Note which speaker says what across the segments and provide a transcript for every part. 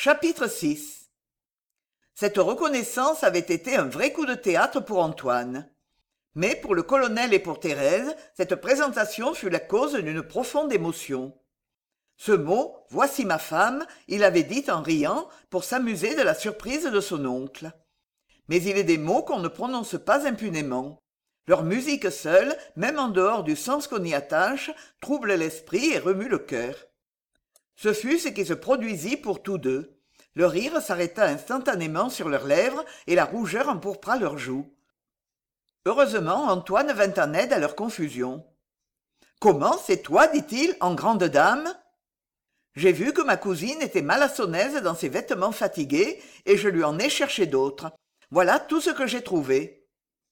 Speaker 1: Chapitre 6. Cette reconnaissance avait été un vrai coup de théâtre pour Antoine. Mais pour le colonel et pour Thérèse, cette présentation fut la cause d'une profonde émotion. Ce mot « voici ma femme » il avait dit en riant pour s'amuser de la surprise de son oncle. Mais il est des mots qu'on ne prononce pas impunément. Leur musique seule, même en dehors du sens qu'on y attache, trouble l'esprit et remue le cœur. Ce fut ce qui se produisit pour tous deux. Le rire s'arrêta instantanément sur leurs lèvres et la rougeur empourpra leurs joues. Heureusement, Antoine vint en aide à leur confusion. « Comment, c'est toi, dit-il, en grande dame ?» J'ai vu que ma cousine était malassonnaise dans ses vêtements fatigués et je lui en ai cherché d'autres. Voilà tout ce que j'ai trouvé.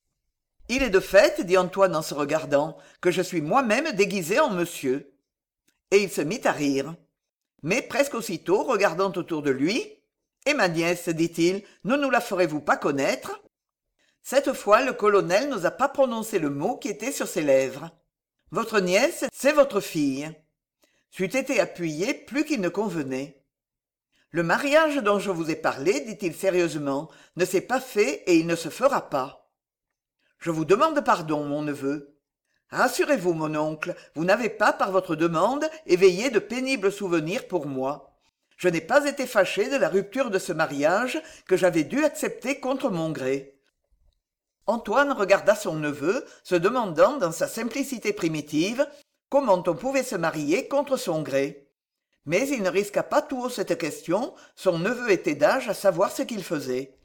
Speaker 1: « Il est de fait, dit Antoine en se regardant, que je suis moi-même déguisé en monsieur. » Et il se mit à rire. Mais presque aussitôt, regardant autour de lui, « Et ma nièce, dit-il, ne nous la ferez-vous pas connaître ?» Cette fois, le colonel n'osa pas prononcer le mot qui était sur ses lèvres. « Votre nièce, c'est votre fille. » C'eût été appuyé plus qu'il ne convenait. « Le mariage dont je vous ai parlé, dit-il sérieusement, ne s'est pas fait et il ne se fera pas. »« Je vous demande pardon, mon neveu. » « Rassurez-vous, mon oncle, vous n'avez pas, par votre demande, éveillé de pénibles souvenirs pour moi. Je n'ai pas été fâché de la rupture de ce mariage que j'avais dû accepter contre mon gré. » Antoine regarda son neveu, se demandant, dans sa simplicité primitive, comment on pouvait se marier contre son gré. Mais il ne risqua pas tout haut cette question, son neveu était d'âge à savoir ce qu'il faisait.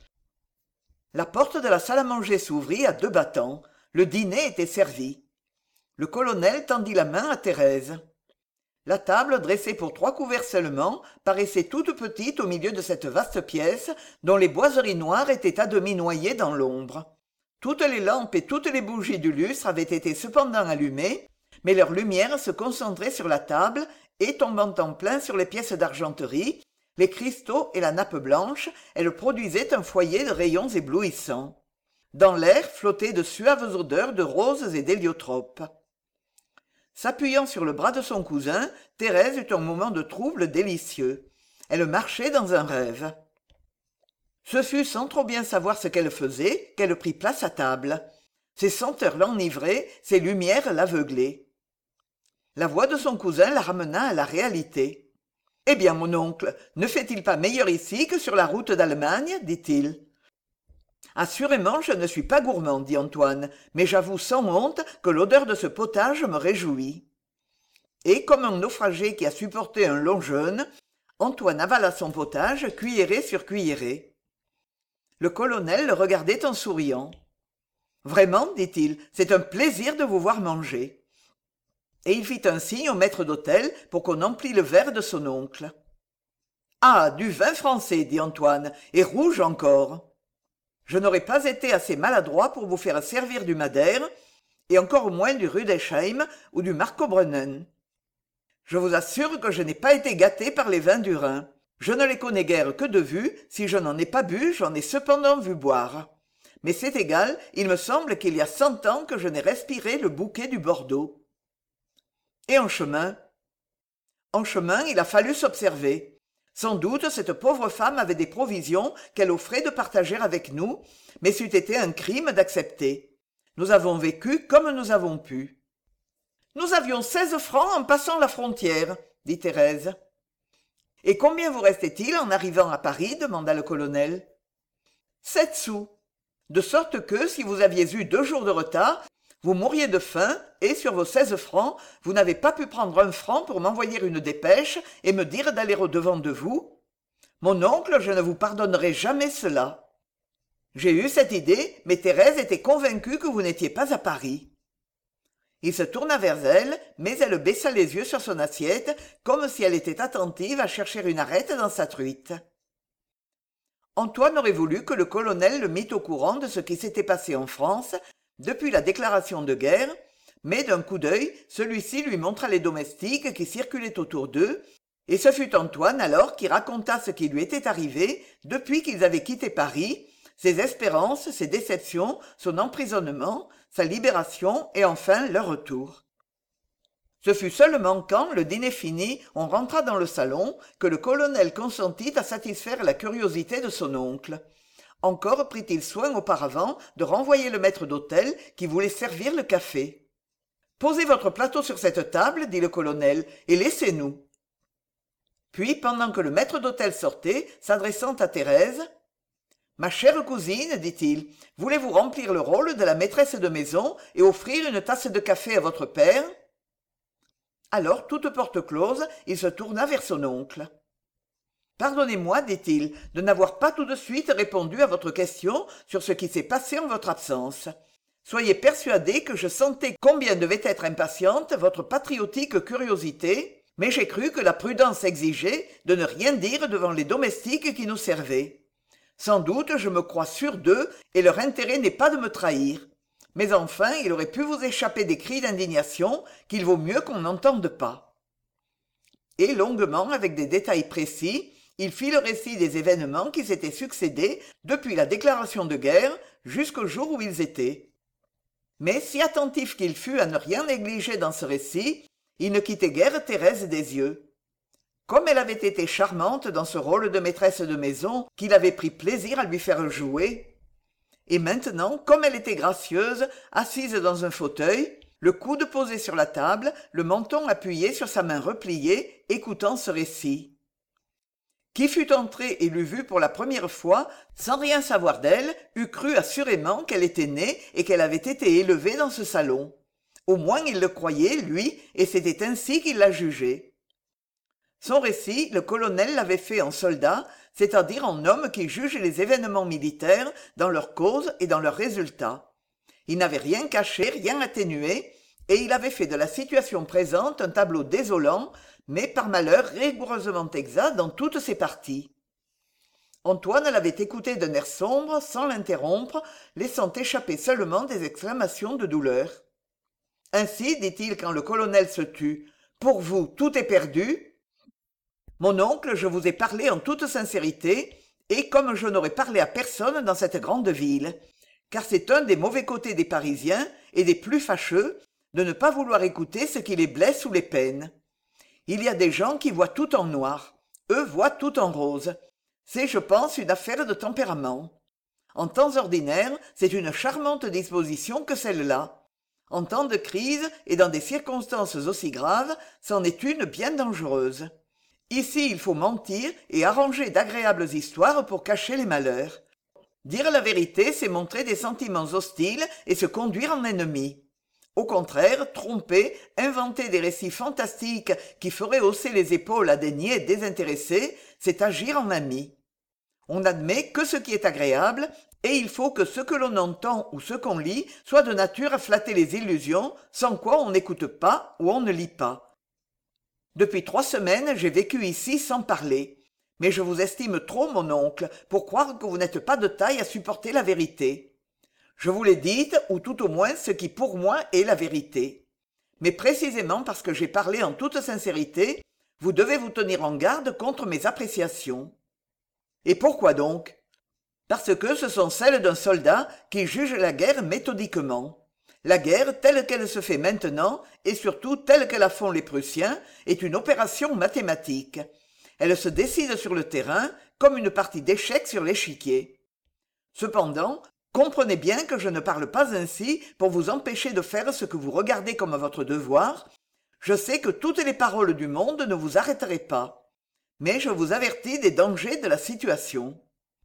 Speaker 1: La porte de la salle à manger s'ouvrit à 2 battants. Le dîner était servi. Le colonel tendit la main à Thérèse. La table, dressée pour 3 couverts seulement, paraissait toute petite au milieu de cette vaste pièce, dont les boiseries noires étaient à demi noyées dans l'ombre. Toutes les lampes et toutes les bougies du lustre avaient été cependant allumées, mais leur lumière se concentrait sur la table et, tombant en plein sur les pièces d'argenterie, les cristaux et la nappe blanche, elle produisait un foyer de rayons éblouissants. Dans l'air flottaient de suaves odeurs de roses et d'héliotropes. S'appuyant sur le bras de son cousin, Thérèse eut un moment de trouble délicieux. Elle marchait dans un rêve. Ce fut sans trop bien savoir ce qu'elle faisait qu'elle prit place à table. Ses senteurs l'enivraient, ses lumières l'aveuglaient. La voix de son cousin la ramena à la réalité. « Eh bien, mon oncle, ne fait-il pas meilleur ici que sur la route d'Allemagne ?» dit-il. « Assurément, je ne suis pas gourmand, dit Antoine, mais j'avoue sans honte que l'odeur de ce potage me réjouit. » Et comme un naufragé qui a supporté un long jeûne, Antoine avala son potage, cuillerée sur cuillerée. Le colonel le regardait en souriant. « Vraiment, dit-il, c'est un plaisir de vous voir manger. » Et il fit un signe au maître d'hôtel pour qu'on emplît le verre de son oncle. « Ah, du vin français, dit Antoine, et rouge encore. » Je n'aurais pas été assez maladroit pour vous faire servir du Madère, et encore moins du Rudesheim ou du Marcobrünnen. Je vous assure que je n'ai pas été gâté par les vins du Rhin. Je ne les connais guère que de vue, si je n'en ai pas bu, j'en ai cependant vu boire. Mais c'est égal, il me semble qu'il y a 100 ans que je n'ai respiré le bouquet du Bordeaux. Et en chemin ? En chemin, il a fallu s'observer. Sans doute cette pauvre femme avait des provisions qu'elle offrait de partager avec nous, mais c'eût été un crime d'accepter. Nous avons vécu comme nous avons pu. « Nous avions 16 francs en passant la frontière, » dit Thérèse. « Et combien vous restait-il en arrivant à Paris ?» demanda le colonel. « 7 sous. De sorte que, si vous aviez eu 2 jours de retard, vous mourriez de faim et, sur vos 16 francs, vous n'avez pas pu prendre 1 franc pour m'envoyer une dépêche et me dire d'aller au-devant de vous. Mon oncle, je ne vous pardonnerai jamais cela. J'ai eu cette idée, mais Thérèse était convaincue que vous n'étiez pas à Paris. » Il se tourna vers elle, mais elle baissa les yeux sur son assiette, comme si elle était attentive à chercher une arête dans sa truite. Antoine aurait voulu que le colonel le mît au courant de ce qui s'était passé en France depuis la déclaration de guerre, mais d'un coup d'œil, celui-ci lui montra les domestiques qui circulaient autour d'eux, et ce fut Antoine alors qui raconta ce qui lui était arrivé depuis qu'ils avaient quitté Paris, ses espérances, ses déceptions, son emprisonnement, sa libération et enfin leur retour. Ce fut seulement quand, le dîner fini, on rentra dans le salon, que le colonel consentit à satisfaire la curiosité de son oncle. Encore prit-il soin auparavant de renvoyer le maître d'hôtel qui voulait servir le café. Posez votre plateau sur cette table, dit le colonel, et laissez-nous. Puis, pendant que le maître d'hôtel sortait, s'adressant à Thérèse, ma chère cousine, dit-il, voulez-vous remplir le rôle de la maîtresse de maison et offrir une tasse de café à votre père? Alors, toute porte close, il se tourna vers son oncle. Pardonnez-moi, dit-il, de n'avoir pas tout de suite répondu à votre question sur ce qui s'est passé en votre absence. Soyez persuadé que je sentais combien devait être impatiente votre patriotique curiosité, mais j'ai cru que la prudence exigeait de ne rien dire devant les domestiques qui nous servaient. Sans doute je me crois sûr d'eux et leur intérêt n'est pas de me trahir. Mais enfin, il aurait pu vous échapper des cris d'indignation qu'il vaut mieux qu'on n'entende pas. Et longuement, avec des détails précis, il fit le récit des événements qui s'étaient succédé depuis la déclaration de guerre jusqu'au jour où ils étaient. Mais si attentif qu'il fut à ne rien négliger dans ce récit, il ne quittait guère Thérèse des yeux. Comme elle avait été charmante dans ce rôle de maîtresse de maison qu'il avait pris plaisir à lui faire jouer, et maintenant, comme elle était gracieuse, assise dans un fauteuil, le coude posé sur la table, le menton appuyé sur sa main repliée, écoutant ce récit. Qui fût entré et l'eût vue pour la première fois, sans rien savoir d'elle, eût cru assurément qu'elle était née et qu'elle avait été élevée dans ce salon. Au moins il le croyait, lui, et c'était ainsi qu'il la jugeait. Son récit, le colonel l'avait fait en soldat, c'est-à-dire en homme qui juge les événements militaires dans leurs causes et dans leurs résultats. Il n'avait rien caché, rien atténué, et il avait fait de la situation présente un tableau désolant, mais par malheur rigoureusement exact dans toutes ses parties. Antoine l'avait écouté d'un air sombre, sans l'interrompre, laissant échapper seulement des exclamations de douleur. « Ainsi, dit-il quand le colonel se tut, pour vous tout est perdu. Mon oncle, je vous ai parlé en toute sincérité, et comme je n'aurais parlé à personne dans cette grande ville, car c'est un des mauvais côtés des Parisiens, et des plus fâcheux, de ne pas vouloir écouter ce qui les blesse ou les peine. Il y a des gens qui voient tout en noir, eux voient tout en rose. C'est, je pense, une affaire de tempérament. En temps ordinaire, c'est une charmante disposition que celle-là. En temps de crise et dans des circonstances aussi graves, c'en est une bien dangereuse. Ici, il faut mentir et arranger d'agréables histoires pour cacher les malheurs. Dire la vérité, c'est montrer des sentiments hostiles et se conduire en ennemi. Au contraire, tromper, inventer des récits fantastiques qui feraient hausser les épaules à des niais désintéressés, c'est agir en ami. On n'admet que ce qui est agréable, et il faut que ce que l'on entend ou ce qu'on lit soit de nature à flatter les illusions, sans quoi on n'écoute pas ou on ne lit pas. Depuis 3 semaines, j'ai vécu ici sans parler. Mais je vous estime trop, mon oncle, pour croire que vous n'êtes pas de taille à supporter la vérité. Je vous l'ai dite, ou tout au moins ce qui pour moi est la vérité. Mais précisément parce que j'ai parlé en toute sincérité, vous devez vous tenir en garde contre mes appréciations. Et pourquoi donc? Parce que ce sont celles d'un soldat qui juge la guerre méthodiquement. La guerre, telle qu'elle se fait maintenant, et surtout telle que la font les Prussiens, est une opération mathématique. Elle se décide sur le terrain, comme une partie d'échecs sur l'échiquier. Cependant, comprenez bien que je ne parle pas ainsi pour vous empêcher de faire ce que vous regardez comme votre devoir. Je sais que toutes les paroles du monde ne vous arrêteraient pas. Mais je vous avertis des dangers de la situation.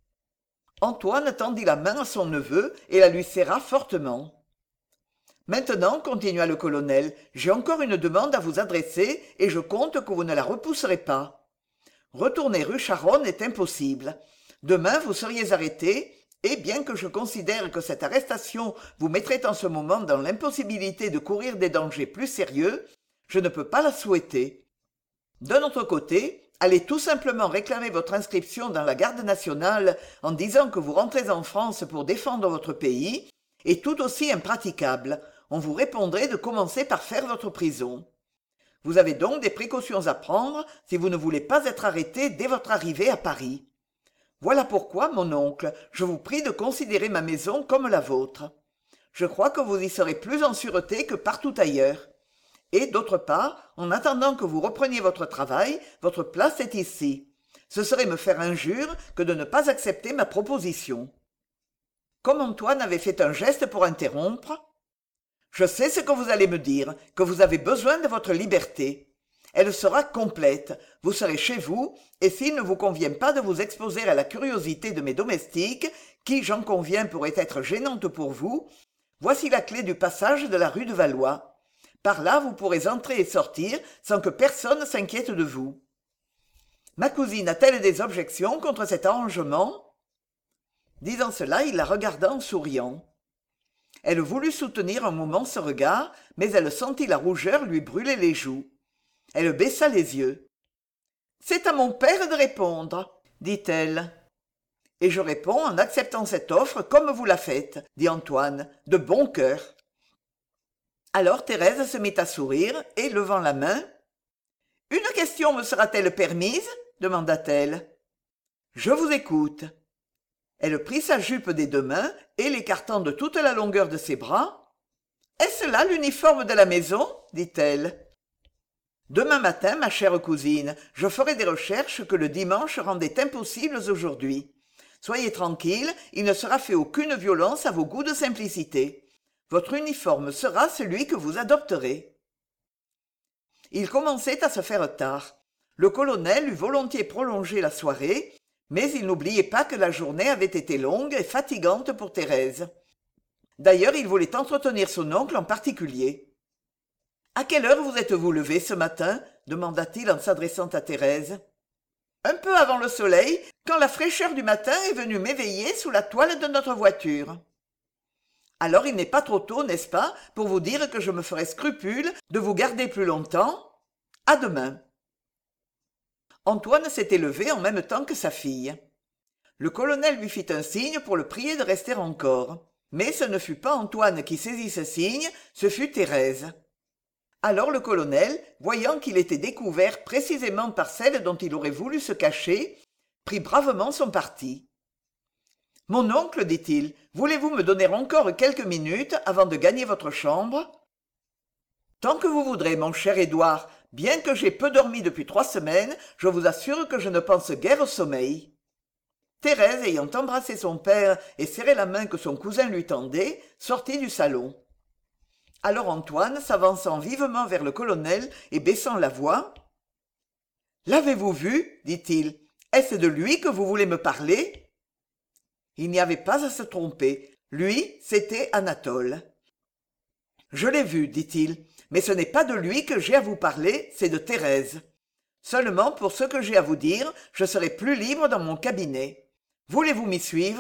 Speaker 1: Antoine tendit la main à son neveu et la lui serra fortement. Maintenant, continua le colonel, j'ai encore une demande à vous adresser et je compte que vous ne la repousserez pas. Retourner rue Charonne est impossible. Demain, vous seriez arrêté, et bien que je considère que cette arrestation vous mettrait en ce moment dans l'impossibilité de courir des dangers plus sérieux, je ne peux pas la souhaiter. D'un autre côté, allez tout simplement réclamer votre inscription dans la garde nationale en disant que vous rentrez en France pour défendre votre pays, est tout aussi impraticable. On vous répondrait de commencer par faire votre prison. Vous avez donc des précautions à prendre si vous ne voulez pas être arrêté dès votre arrivée à Paris. Voilà pourquoi, mon oncle, je vous prie de considérer ma maison comme la vôtre. Je crois que vous y serez plus en sûreté que partout ailleurs. Et, d'autre part, en attendant que vous repreniez votre travail, votre place est ici. Ce serait me faire injure que de ne pas accepter ma proposition. » Comme Antoine avait fait un geste pour interrompre, « Je sais ce que vous allez me dire, que vous avez besoin de votre liberté. Elle sera complète, vous serez chez vous, et s'il ne vous convient pas de vous exposer à la curiosité de mes domestiques, qui, j'en conviens, pourrait être gênante pour vous, voici la clé du passage de la rue de Valois. Par là, vous pourrez entrer et sortir sans que personne s'inquiète de vous. Ma cousine a-t-elle des objections contre cet arrangement ?» Disant cela, il la regarda en souriant. Elle voulut soutenir un moment ce regard, mais elle sentit la rougeur lui brûler les joues. Elle baissa les yeux. « C'est à mon père de répondre, » dit-elle. « Et je réponds en acceptant cette offre comme vous la faites, » dit Antoine, de bon cœur. Alors Thérèse se mit à sourire et, levant la main, « Une question me sera-t-elle permise ?» demanda-t-elle. « Je vous écoute. » Elle prit sa jupe des deux mains et, l'écartant de toute la longueur de ses bras, « Est-ce là l'uniforme de la maison ?» dit-elle. « Demain matin, ma chère cousine, je ferai des recherches que le dimanche rendait impossibles aujourd'hui. Soyez tranquille, il ne sera fait aucune violence à vos goûts de simplicité. Votre uniforme sera celui que vous adopterez. » Il commençait à se faire tard. Le colonel eût volontiers prolongé la soirée, mais il n'oubliait pas que la journée avait été longue et fatigante pour Thérèse. D'ailleurs, il voulait entretenir son oncle en particulier. « À quelle heure vous êtes-vous levé ce matin ?» demanda-t-il en s'adressant à Thérèse. « Un peu avant le soleil, quand la fraîcheur du matin est venue m'éveiller sous la toile de notre voiture. » « Alors il n'est pas trop tôt, n'est-ce pas, pour vous dire que je me ferai scrupule de vous garder plus longtemps ? À demain. » Antoine s'était levé en même temps que sa fille. Le colonel lui fit un signe pour le prier de rester encore. Mais ce ne fut pas Antoine qui saisit ce signe, ce fut Thérèse. Alors le colonel, voyant qu'il était découvert précisément par celle dont il aurait voulu se cacher, prit bravement son parti. « Mon oncle, dit-il, voulez-vous me donner encore quelques minutes avant de gagner votre chambre ? » « Tant que vous voudrez, mon cher Édouard, bien que j'aie peu dormi depuis 3 semaines, je vous assure que je ne pense guère au sommeil. » Thérèse, ayant embrassé son père et serré la main que son cousin lui tendait, sortit du salon. Alors Antoine, s'avançant vivement vers le colonel et baissant la voix, « L'avez-vous vu ? dit-il. Est-ce de lui que vous voulez me parler ?» Il n'y avait pas à se tromper. Lui, c'était Anatole. « Je l'ai vu, dit-il, mais ce n'est pas de lui que j'ai à vous parler, c'est de Thérèse. Seulement, pour ce que j'ai à vous dire, je serai plus libre dans mon cabinet. Voulez-vous m'y suivre ?